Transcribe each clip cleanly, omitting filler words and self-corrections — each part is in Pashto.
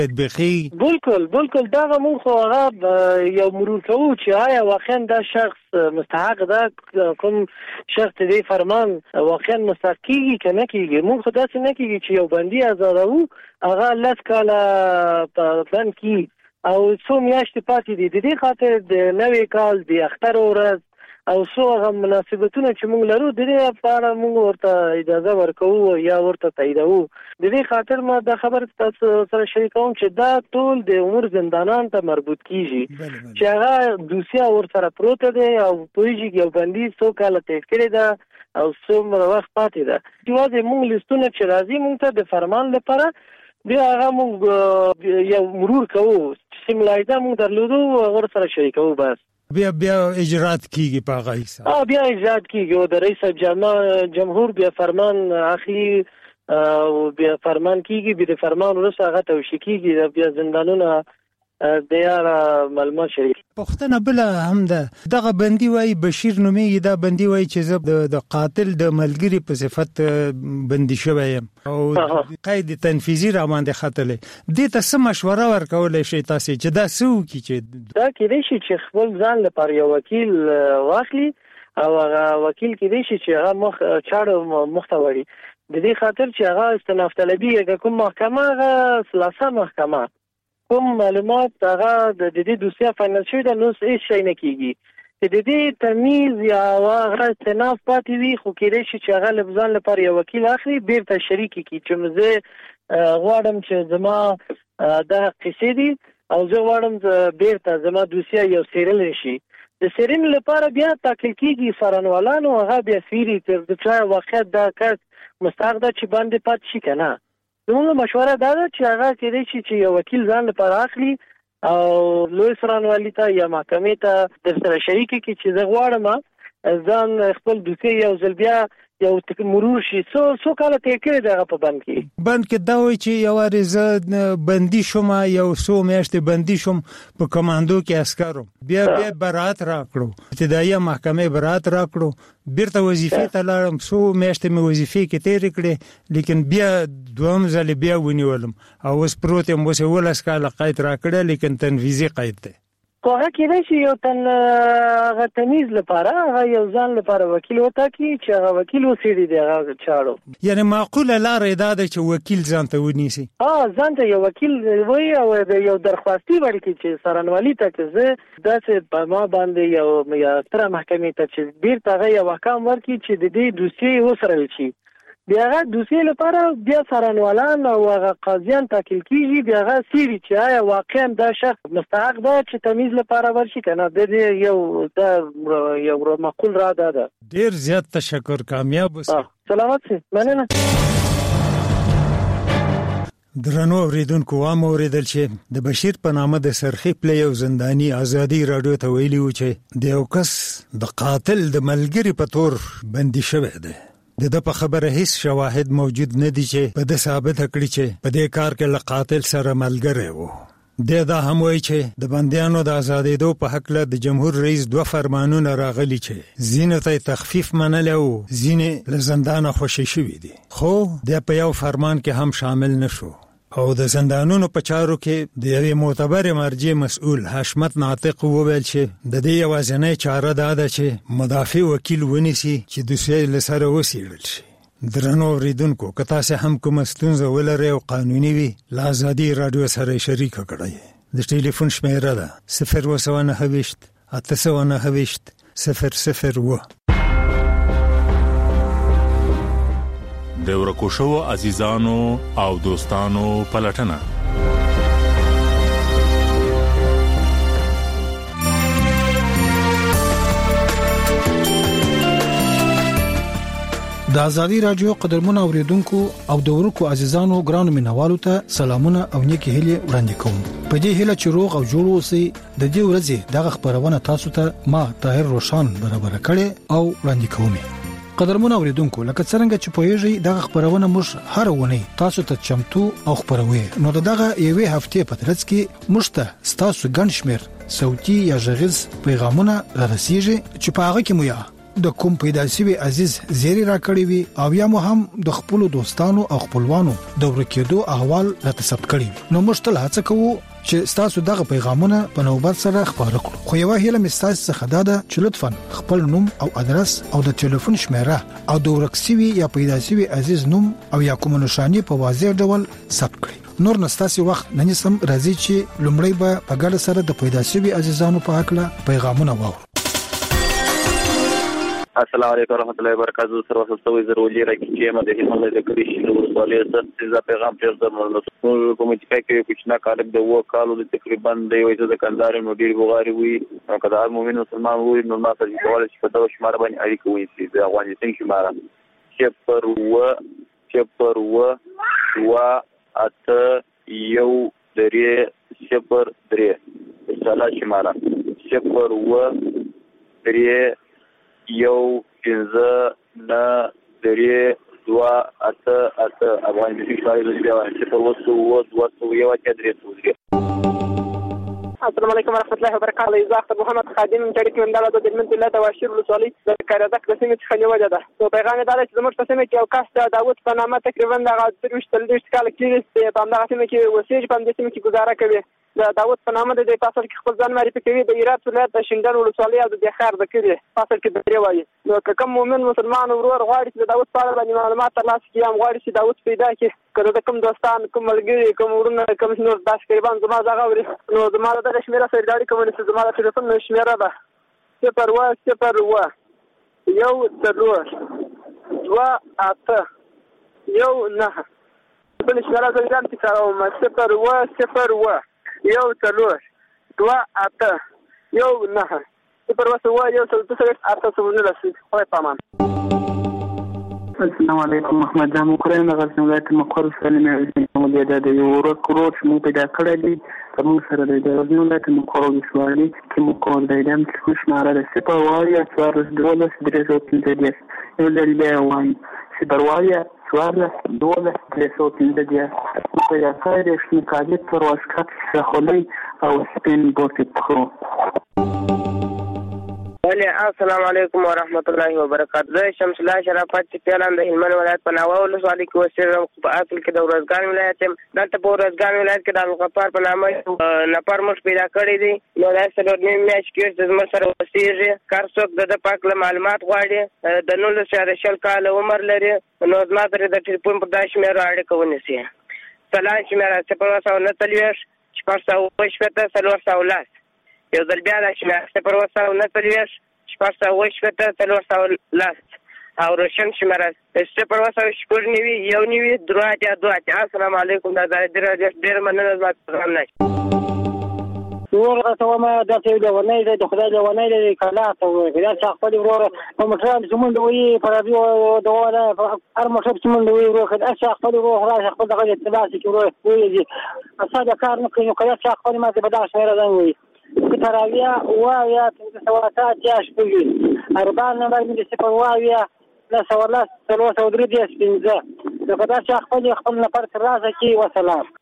بخي بالکل دا مون خو هغه یو مرور کوو چې آیا واقعا دا شخص مستحق ده کوم شخص دې فرمان واقعا مستحق کیږي که نه کیږي. مون خو داسې نه کیږي چې یو بندي آزادوو هغه 10 کاله په بند کی او څو میاشتې پاتې دي. د دې خاطر د نوې کال د اختر ورځ او څو هغه مناسبتونه چې موږ لرو د دې لپاره موږ ورته اجازه ورکوو یا ورته تاییدوو. د دې خاطر ما دا خبر تاسو سره شریکوم چې دا ټول د عمر زندانان ته مربوط کیږي چې هغه دوسیه ورسره پروت دی او پوهیږي یو بندي څو کاله تیر کړی ده او څومره وخت پاتې ده. یوازې موږ لیستونه چې راځي موږ ته د فرمان لپاره بیا هغه موږ یو مرور کوو چې ملاحظه موږ درلودو هغه سره شریکوو. بس بیا اجرات کیږي په هغه حساب بیا اجرات کیږي او د رئیس جمهور بیا فرمان اخلي او بیا فرمان کیږي. بیا فرمان وروسته هغه توشی کیږي بیا زندانونه د یاره معلومات شریک. پښتنه بل هم ده دغه بندي وای بشیر نومي دا بندي وای چې زه د قاتل د ملګری په صفت بندي شوم او قید تنفیذي را باندې خطلې. دې ته څه مشوره ورکول شي تاسو چې دا سو کی چې دا کېدای شي چې خپل ځان لپاره یو وکیل واخلي او هغه وکیل کېدای شي چې هغه چاړه مختوري د دې خاطر چې هغه استناف طلبي کوم محکمه هغه ثلاثه محکمه کوم معلومات هغه د دې دوسیه فاینل شوی د نو هیڅ شي نه کیږي. د دې تمیز یا هغه استناف پاتې وي خو کېدای شي چې هغه لبزان لپاره یو وکیل اخلي بیرته شریک کی چې مزه غواړم چې زما د قصې دي او زه غواړم بیرته زما دوسیه یو سیرل شي. د سیرین لپاره بیا تاکل کیږي سرانوالانو هغه بیا سیری تر د چا واقعیت دا کس مستحق ده چې باندې پات شي کنه. زموږ مشوره دا ده چې هغه کېدای شي چې یو وکیل ځان لپاره اخلي او لوی سرانوالي ته یا محکمې ته در سره شریک کی چې زه غواړم ځان خپل دوسیه یو ځل بیا یو مرور شي څو کاله تیر کړی دغه په بند کې دا وایي چې یو ورځ بندي شوم یو څو میاشتې بندي شوم په کمانډو کې عسکرو بیا برات راکړو ابتدایي محکمې برات راکړو بیرته وظیفې ته لاړم څو میاشتې مې وظیفې کې تیر کړې لیکن بیا دوم ځل بیا ونیولم او اوس پروت یم اوس 12 کاله قید راکړه لیکن تنفیذي قید ده. هغه کېدای شي یو هغه تمیز لپاره هغه یو ځان لپاره وکیل وټاکي چې هغه وکیل وسیړي دی هغه چاړو. یعنی معقوله لار دا ده چې وکیل ځان ته ونیسي. ځان ته یو وکیل وي او یو درخواستي ورکړي چې سرانوالي ته چې زه داسې په ما باندې یو تر محکمې ته چې بیرته هغه یو احکام ورکړي چې د دې دوسیې وسرل شي. بیا هغه دوسیې لپاره بیا سرانوالان او هغه قاضیان تاکل کیږي بیا هغه سیری چې آیا واقعا دا شخص مستحق ده چې تمیز لپاره ورشي کنه. د دې یو معقول را ده. ډیر زیات تشکر کامیاب اوسئ. سلامت سي مننه. درنو اوریدونکو وام اوریدل چې د بشیر په نامه د سرخی پلی او زندانی ازادي رادیو ته ویلی و چې د یو کس د قاتل د ملګری په تور بندي شوی دی. د په خبره هیڅ شواهد موجود نه دي چې په د ثابت کړي چې په دې کار کې له قاتل سره ملګری وو. دا هم وایي چې د بندیانو د آزادېدو په حق له د جمهور رئیس 2 فرمانونه راغلي چې ځینو ته تخفیف منلی او ځینې له زندانه خوشي شوي دي خو د په یو فرمان کې هم شامل نشو او د زندانونو په چارو کې د یوې معتبر مرجع مسؤل حشمت ناطق وویل چې د دې یوازینۍ چاره دا ده چې مدافع وکیل ونیسي چې دوسیه له سره وڅېړل شي. درنو اوریدونکو که تاسو هم کومه ستونزه ولرئ او قانوني وي له ازادي رادیو سره شریکه کړئ. د ټلیفون شمیره ده 029 829 002. د ورکوشو عزیزانو او دوستانو پلټنه د ازادي رادیو قدرمن اوریدونکو او د ورکو عزیزانو ګرانو مینوالو ته سلامونه او نیکی هیله وړاندې کوم. په دې هیله چې روغ او جوړ اوسئ. د دې ورځې دغه خبرونه تاسو ته ما طاهر روشان برابر کړي او وړاندې کوم. قدرمن اوریدونکو لکه څنګه چې پوهیږئ دغه خبرونه موږ هر ونی تاسو ته چمتو او خبروي. نو دغه یوې هفته په ترڅ کې موږ ته تاسو ګڼ شمیر صوتي یا غږیز پیغامونه رسیږي چې په هغه کې مو یا د کوم پیدا شوی عزیز زیری راکړی وي او یا مو هم د خپل دوستانو او خپلوانو د ورکېدو احوال راته ثبت کړی نو موږ ټول هڅه کوو چې تاسو دغه پیغامونه په نوبت سره خبرو کړو خو یو هیله مستاس څخه دا ده چې لطفا خپل نوم او ادرس او د ټلیفون شمیره او د ورکسوي یا پیدا شوی عزیز نوم او یا کوم نشانی په واضح ډول ثبت کړئ نور نستاسي وخت نن سم راځي چې لومړی به په ګډه سره د پیدا شوی عزیزانو په حق له پیغامونه واورو السلام علیکم ورحمۃ اللہ وبرکاتہ سر وسوي ضروري راکې ما د هیڅ د کړی شي نو سوالې څه پیغام پیغام درنو کوم چې کې کچنا کار د وو کالو د تقریبا د یو ځای د کندهار نو ډیر بغاری وي کله مومن مسلمان وي نو ما ته کول شي په دا شمار باندې اړیکه وي چې د افغانستان شمار صفر و اته یو درې صفر درې سلا شمار صفر و درې یو پنځه نه درې دوه اته افغانستان شماري د بیا صفر و دوه یو درې السلام علیکم ورحمۃ اللہ وبرکاتہ ازاخت محمد خادم چړکی ونداله د دلمن الله تواشیر ولسوالۍ د کارادک د سیمې څخه نیولې ده نو پیغام دا چې زموږ په سیمه کې یو کس داوود په نامه تقریبا د 23 کال کې په همدغه سیمه کې وسیج په دې سیمه کې گزاره کوي د داوود په نامه د فاصل کې خپل ځان معرفي کوي د هرات ولایت د شینډل ولسوالۍ او د بخار د کړي فاصل کې درې وایي نو کوم مؤمن مسلمان ورور غواړي چې داوود په اړه باندې معلومات ترلاسه کړي هم غواړي چې داوود پیدا کړي کله د کوم دوستان کوم ملګری کوم ورونه کوم نور داس تقریبا زما ځای غوړي نو زما د شمیره سره ډاډي کوم چې زما د ټلیفون شمیره ده 0 یو څلور دوه اته یو نه بل شمیره زه ځان کې کاروم 0 یو څلور دوه اته یو نه 0 یو څلور اته څلور لسی خو پامان السلام علیکم محمد جان مقرن غزنی ولایت مقر سالم محمد یاد د یو ورکروټ مو پیدا کړی دی کوم سره د غزنی ولایت مقر ولسوالۍ کې مو کول دی دم چې شماره د سپه وایي څوار دولس درې سو پنځه یو د بیا وایي سپه وایي څوار دولس درې سو پنځه پیدا کړی شنو کاږي تر واسکټ خولي او سپین بوټي خو السلام علیکم ورحمۃ اللہ وبرکاتہ زه شمس الله شرافت چې پیلان د هلمند ولایت په ناوه ولسوالۍ کې اوسېږم په اصل کې د ورځګان ولایت یم دلته په ورځګان ولایت کې د الغفار په نامه نفر موږ پیدا کړی دی نو دا څلور نیم میاشت کې چې زموږ سره اوسېږي کار څوک د پاک له معلومات غواړي د 19 کاله عمر لري نو زما سره د ټلیفون په دا شمیره اړیکه ونیسي سلام شمیره 0 499 یو ځل بیا د شمیره 0 او روشن شمیره 0 یو نیوي دوه السلام علیکم دا ډېر مننه زما پروګرام نه ورغه ما د څه د ونې د خدای د ونې د کلا ته دا څه خپل ورور په مټران زمونږ وی پر رادیو د ولا هر مټر زمونږ وی ورور خدای څه خپل ورور راځي خپل دغه اتباع کې ورور وی اصل کار نه کوي کله څه خپل ما د بداش نه راځي تراویه وایا د سوالات یا شپږ اربان نمبر مې د سپواویا لا سوالات څلور سو درې دي سپینځه دا کدا چې خپل نفر تر راځي کی وسلام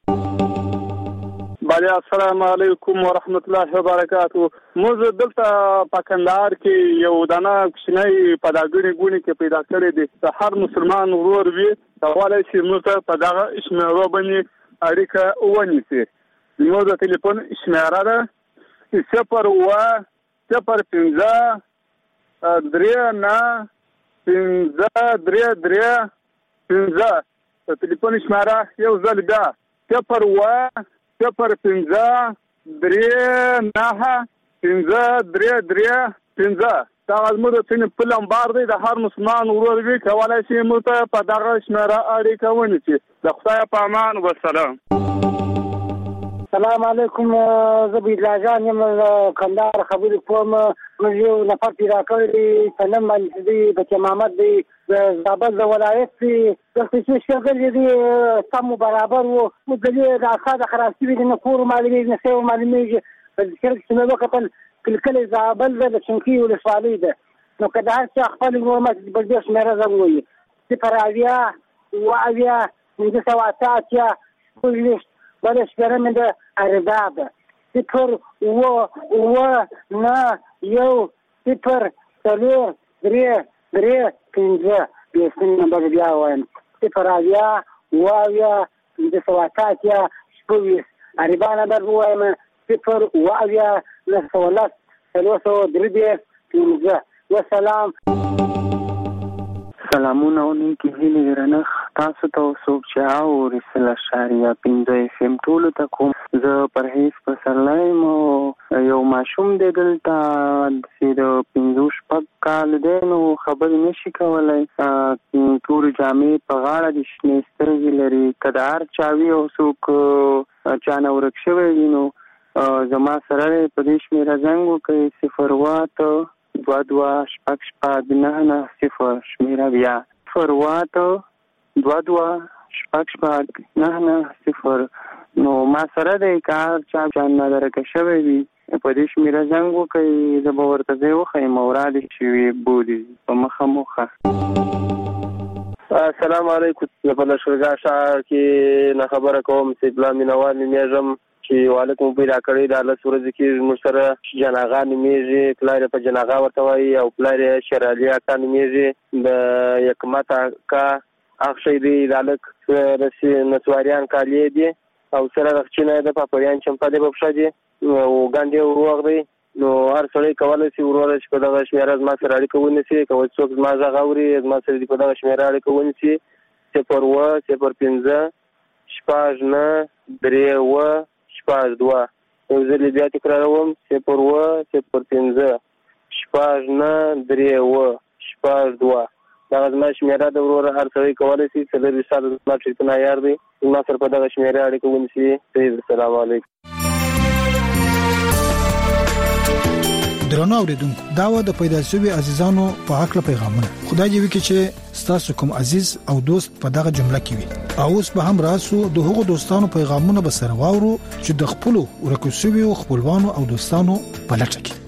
بله السلام علیکم ورحمت الله وبرکاتہ موږ دلته په کندهار کې یو دانه کوچنی پداګری ګونی کې پیدا کړی دی د هر مسلمان ورور وي دا ولې چې موږ په دغه شمیره باندې اړیکه ونیسي نو د ټلیفون شمیره ده 0 5 درې نه پنځه درې درې پنځه د ټلیفون شمیره یو ځل بیا 0 5 درې نه پنځه درې درې پنځه دا زموږ د سیمې په لمبار دی د هر مسلمان ورور وي کولای شي موږ ته په دغه شمیره اړیکه ونیسي د خدای په امان والسلام السلام علیکم زبی لاجان یم کندهار خبرې کوم موږ یو نفر پیدا کړی په نوم باندې دی بچ محمد دی د زابل د ولایت د څه شګر دی سم برابر وو د دې د اخاده خلاصي د کور معلومي نه سیو معلومي په شرک څنګه وکړل کله زابل د چنکی ولسوالۍ ده نو کله هر څه خپل معلومات بلدیش مې راځوي چې پراویا واویا د سواتات یا پولیس بلش برم ده ارداد 0 نه یو 0 3 پیسې نمبر بیا وایم 0 د سواتات یا شپږ عربا نمبر وایم 0 والسلام. سلامونه ونکي هیلې درنښت تاسو ته څوک چې اوري 1.5 FM ټولو ته کوم. زه پرهیز پسرلی یم یو ماشوم دی دلته چې د 5 کال دی نو خبرې نشي کولی. تورې جامې په غاړه دي شنې سترګې لري. که د هر چا وي او څوک چا نه ورک شوی وي نو زما سره دی په دې شمېره زنګ وکړئ 0 شمېره بیا 0 نو ما سره دی که هر چا نه درکه شوی وي په دې شمېره زنګ وکړئ زه به ورته ځای وښیم او رادې چې وي بولي په مخه موخه. السلام علیکم. زه په لښکرګاه ښار کې نه خبره کوم. سید الله مینوال نومیږم چې والک مو پیدا کړی د 10 ورځې کې موږ سره جناغا نومیږي. پلار په جناغا ورته وایي او پلار شیر علي اکا نومیږي. د یکمت اکا اخشی دی د الک نسواریان کالی دی او سره رخچینه د پاپریان چمپا دی بپښه دی او ګاندې وروغ دی. نو هر سړی کولی شي وروره چې په دغه شمېره زما سره اړیکه ونیسي. که څوک زما غږ اوري زما سره دې په دغه شمېره اړیکه ونیسي 0 یو ځل بیا تکراروم 0 دغه زما شمېره د وروره هر سړی کولی شي 4 ساله زما ټلیفون عیار دی زما سره په دغه شمېره اړیکه ونیسي. السلام علیکم. درنو اوریدونکو دا و د پیدا شوی عزیزانو په حق له پیغامونه. خدای دې وکړي چې ستاسو کوم عزیز او دوست په دغه جمله کې وي. او اوس به هم راسو د هغو دوستانو پیغامونه به سره واورو چې د خپل ورکو شوی خپلوانو او دوستانو په لټه کې.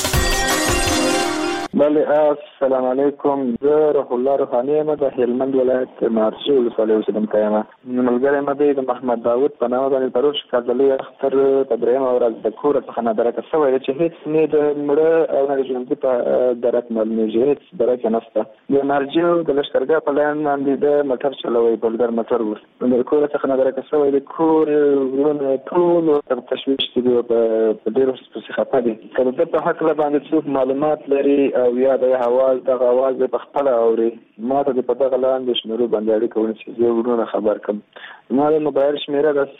بله السلام علیکم. زه روح الله روحاني یم د هلمند ولایت مارشي ولسوالۍ اوسېدونکی یم. ملګری مې د محمد داود په نامه باندې پروت ښکار د لوی اختر په 3مه ورځ د کوره څخه نه درکه شوی دی چې هېڅ نه د مړه او نه د ژوندي په درک معلومېږي. هېڅ درک یې نشته. د مارجیو د لښکرګاه په لاین باندې د موټر چلوي بلډر موټر و د کوره څخه نه درکه شوی دی. کور ورونه ټول ورته تشویش دي په ډېرو پسې خفه دي. که د ده په هکله باندې څوک معلومات لري او یا د دغه اواز په خپله اوري ما ته د په دغه لاندې شمېرو باندې اړیکه ونیسي زه ورونه خبر کړم. زما د موبایل شمېره ده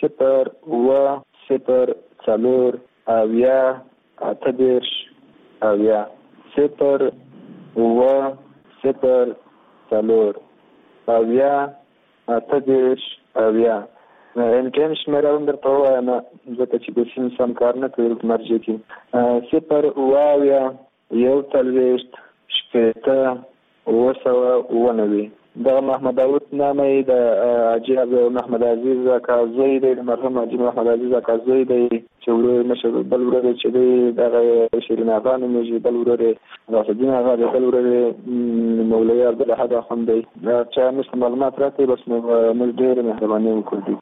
0 انټرنیټ شمېره هم درته ووایم ځکه چې د سیم سم کار نه کوي مرجع کې 0 دغه محمد داود نامه د حاجي محمد عزیز اکا زوی دی. د مرحوم حاجي محمد عزیز اکا زوی دی چې ورور مشر بل ورور چې دی دغه شیرین اغا نومیږي. بل ورور غوث الدین اغا دی. بل ورور مولوي عبدالاحد اخوند دی. چا موږ معلومات راکړي بس موږ ډېره مهرباني وکړو.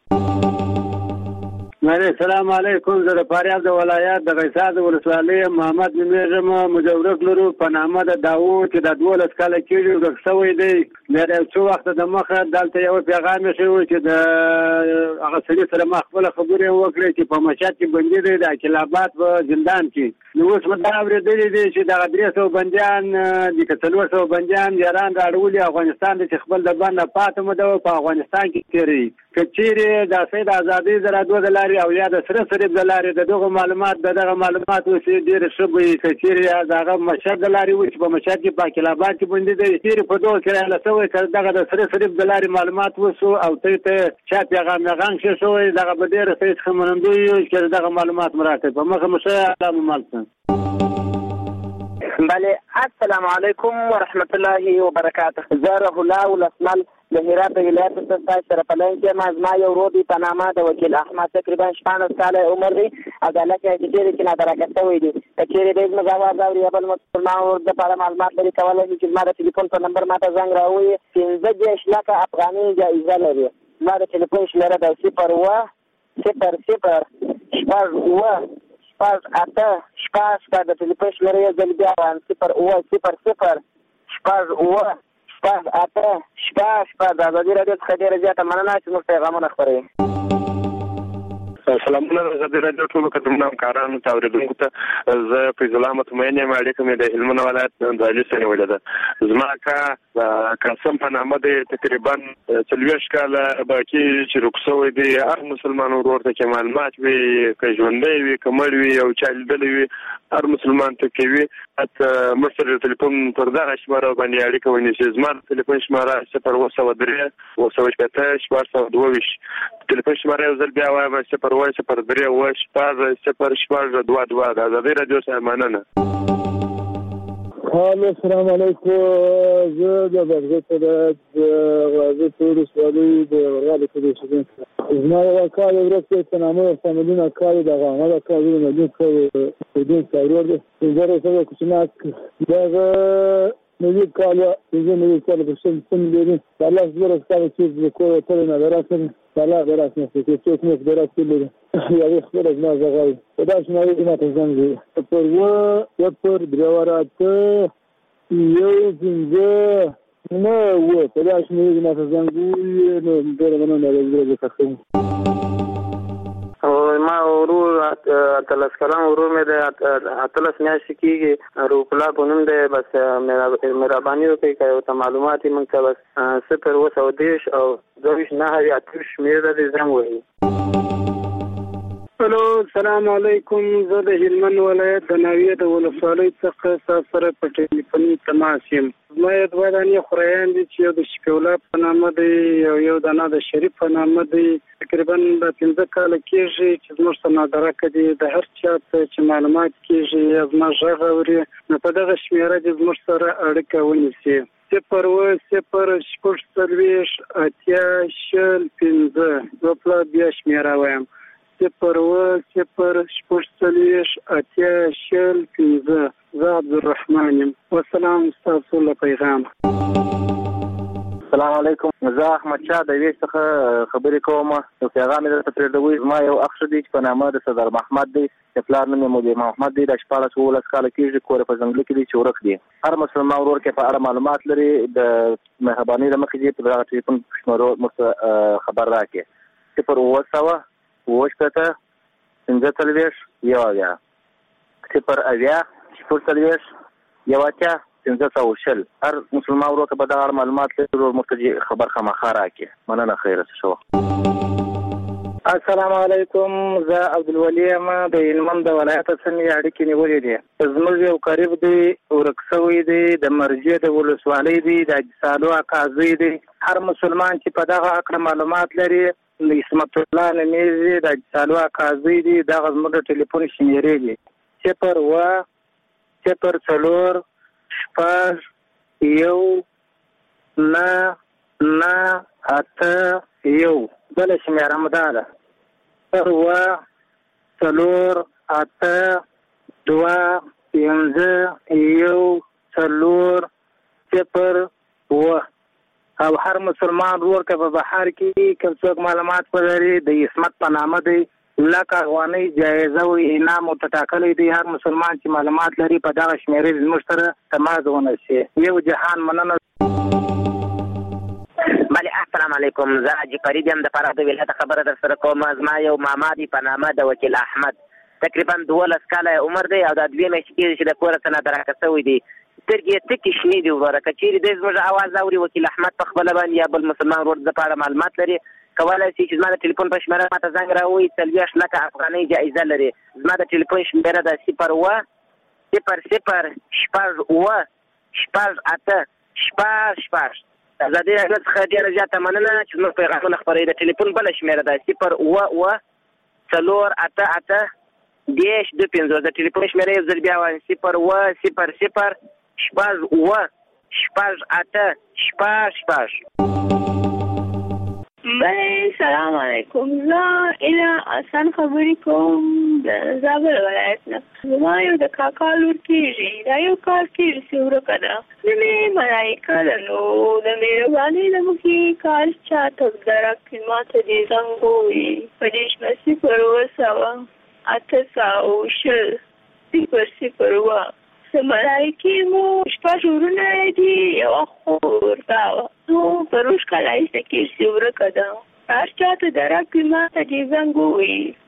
السلام علیکم. زه د فاریاب د ولایت د غیصاد ولسوالۍ محمد نومیږم. مجورک لرو په نامه د داوود چې د 12 کاله کېږي ورک شوی دی. د څو وخت د مخه دلته یو پیغام شوی چې د هغه سړي سره ما خپل خبرې وکړې چې په مشهد کې بندي دی د عقیلاباد په زندان کې. نو اوس مې دا اورېدلې دي چې دغه 300 بندیان د 400 بندیان ایران راړولي افغانستان د خپل د باندې پاتې مده په افغانستان کې تیری کچېره د سید ازادي زرا 2 دلار او یا د سره سره دلار دغه معلومات دغه معلومات اوس ډېر شبي کچېره دغه مشهد دلار و چې په مشهد کې په عقیلاباد کې بندي دی تیری په دوه کې له سوې دغه د سره سره دلار معلومات وسو او ته چا پیغام غان شوی دغه به ډېر څه خمنندوی چې دغه معلومات مراته په مخه مشه علامه مالته. بله السلام علیکم ورحمت الله وبرکاته. زه روح الله ولسمل د هرات ولایت څخه سره پلان کې ما یو روبي په نامه د وکیل احمد تقریبا 15 کاله عمر دی. عدالت کې چې نه درکه شوی دی چې دې مزاواز او ریابل مسلمان د لپاره معلومات لري کولای چې ما د ټلیفون په نمبر ماته زنګ راوړي 15 لک افغاني جایزه لري. ما د ټلیفون شمېره د 0 د ټلیفون شمېره یې ځل بیا 0 0 0 شپږ اوه شپږ اته شپږ د ازادي راډیو څخه ډېره زیاته مننه چې موږ پیغامونه خپروي. سلامونه ازادي راډیو ټولو کتونکو همکارانو ته اورېدونکو ته زه فیض الله مطمئن یم. اړیکه مې د هلمند ولایت د علي سره نیولې ده. زما اکا قاسم په نامه دی تقریبا 40 کاله باقي چې رخصوي دی. هر مسلمان ورور ته کې معلومات وي که ژوندی وي که مړ وي او چا لیدلی وي هر مسلمان ته کوي. حتی موږ سره ټلیفون پر دغه شماره باندې اړیکه ونیسي. زما ټلیفون شماره 0 203 422 ټلیفون شماره یو ځل بیا وایم 0 0 3 0 2 د ازادي راډیو سره مننه. السلام علیکم. زه د بغداد د غازی تور سوالي د غاړې کې اوسېدم. زما یو کال ورته په نامه فامیلونه کال د غامه د کال د مدین په دې څاور دي. زه سره کوچناک دا نوې کال په څن دي. الله زړه ستاسو چې کوه ته نه دراسه الله دراسه چې څوک نه دراسه لري. یو خبره ما زغال دا شنو ما ته ځنګي پر پر دروارات یو څنګه نو په دا شنو ما ته ځنګي نو درونه نه لري څه. او ما ورور اتلس کلام ورور مې د اتلس میاشتې کېږي روپلا په نوم دی. بس مهرباني وکړئ که ورته معلومات یې موږ ته بس 0 او 29 شمېره دې زنګ ووهي. الو السلام علیکم. زه د هلمند ولایت د ناویه د ولسوالۍ څخه تاسو سره په ټلیفوني تماس یم. زما یې دوه دانې خوریان دي چې یو د شفیع الله په نامه دی او یو دانه د شریف په نامه دی. تقریبا د 15 کاله کېږي چې زموږ سره نادرکه دي. د هر چا ته چې معلومات کېږي یا زما غږ اوري نو په دغه شمېره دې زموږ سره اړیکه ونیسي. 0 0 8 شل 15 دوپله بیا شمېره وایم 0 0 8 شل 15. زه عبدالرحمن یم. والسلام ستاسو له پیغام. السلام علیکم. زه احمد شاه د ویش څخه خبرې کوم. یو پیغام مې درته پرېږدوي. زما یو اخ دی چې په نامه د صدر محمد دی. د پلار نوم یې مولوي محمد دی. د 14 کاله کېږي. کور په ځنګل کې دی چې ورک دی. هر مسلمان ورور کې په اړه معلومات لري. د مهرباني له مخې دې په دغه ټلیفون شمېرو موږ خبر راکړي. 0 9 45 یو اویا 0 اویا 0 یو 15 هر مسلمان ورو ته به دغه معلومات لري موږ خبر خامخا راکړي. مننه. خیره شو. السلام علیکم. زه عبدالولي یم د هلمند ولایت څخه اړیکې نیولې دي. زموږ یو قریب دی ورک شوی دی د مرجع د ولسوالۍ دی د اجسالو اکازي دی. هر مسلمان چې په دغه اړه معلومات لري اسمت الله نمیزي د اجسالو اکازي دی. دغه زموږ د ټلیفون شمېرې دي 0 0 4 یو 9 8 یو. بل شمېره مو دا ده 0 4 8 2 15 یو 4 0 او هر مسلمان ورور که په بهر کې کوم څوک معلومات ولري د اسمت په نامه دی لکه افغانۍ جایزه او انعام ورته ټاکلی دی. هر مسلمان چې معلومات لري په دغه شمېرې زموږ سره تماس ونیسي. یو جهان مننه. بله السلام علیکم. زه حاجي فرید یم د فراه د ولایت خبره در سره کوم. زما یو ماما دی په نامه د وکیل احمد. تقریبا 12 کاله عمر دی او دا 2 میاشتې کېږي چې د کوره څخه نادرکه شوی دی. سترګې یې تکې شنې دي وروره. که چېرې دی زموږ اواز اوري وکیل احمد په خپله باندې یا بل مسلمان ورور د په اړه معلومات لري کولی شي چې زما د ټلیفون په شمېره ما ته زنګ راووایي. 40 لکه افغانۍ جایزه لري. زما د ټلیفون شمېره ده 0 0 0 6 8 ازادي راډیو څخه ډېره زیاته مننه چې زموږ پیغامونه خپروي. د ټلیفون بله شمېره ده 0 4 8 10 2 د ټلیفون شمېره یو ځل بیا وایم 0 0 6 8 بله سلام علیکم. زه ایله آسان خبرې کوم د زابل ولایت نه. زما یو د کاکا لور کېږي. دا یو کال کېږي چې ورکه ده. نوم یې ملایکه ده. نو د مهربانۍ له مخې کار چاته درکړي ما ته دې زنګ ووایي په دې شمه 0 8 0 0 0 ملایکې مو شپږ ورونه دي یوه خور دا وه نو په روش کله ایسته کېږي چې ورکه ده هر چاته د رب ما ته دې زنګ ووایي